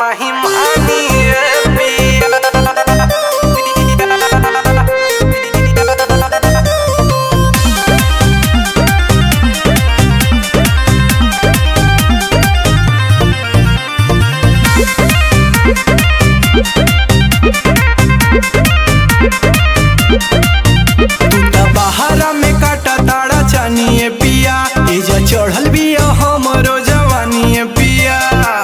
नहीं मानिए पिया। बहारा में काटा ताड़ा चानिए पिया, एजा चढ़ल बिया हमरो जवानिए पिया।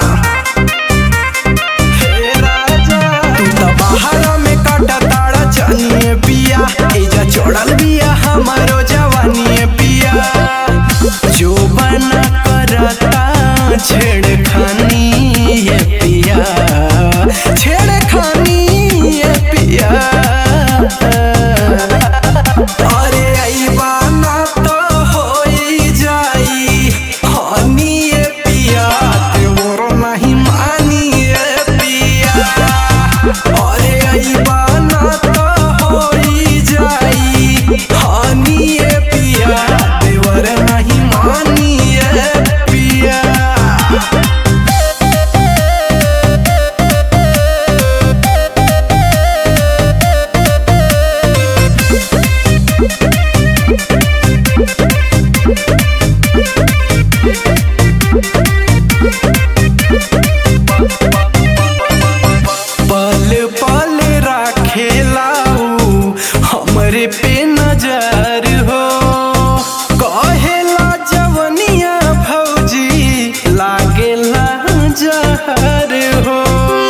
हे राजा तू त बहारा में काटा ताड़ा चानिए पिया, एजा चढ़ल बिया हमरो जवानिए पिया। जो बना करता छेड़खानी ये पिया, छेड़खानी ये पिया। अरे आईबा ना तो होई जाई हानि ये पिया, तेवर नहीं मानी ये पिया। अरे आईबा ना तो होई जाई हानि ये पिया, तेवर नहीं मानी ये पिया। पल पल राखेलाऊ हमरे पे नजर हो, कहेला जवनिया भौजी लागेला जहर हो।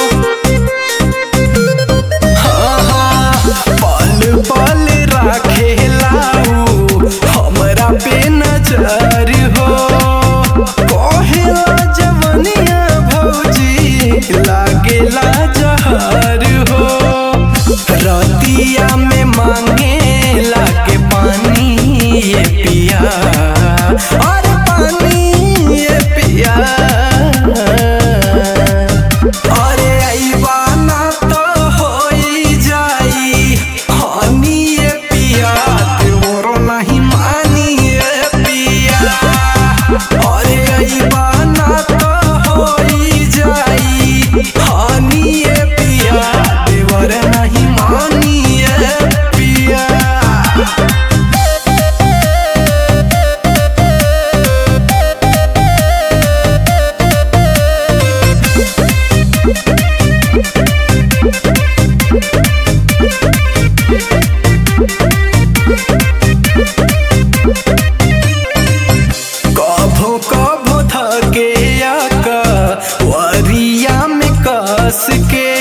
पल पल राखेलाऊ हमरा पे नजर हो, कहेला जवनिया भौजी लागेला जहर हो। रतिया में मांगे लागे पानी ये पिया, और पानी ये पिया। अरे आईबा ना तो होई जाई हानि ये पिया, तेवर नहीं मानी ये पिया। अरे आईबा ना तो होई जाई हानि ये पिया, तेवर नहीं मानी ये पिया। कभो कभो धके आका वरिया में कस के,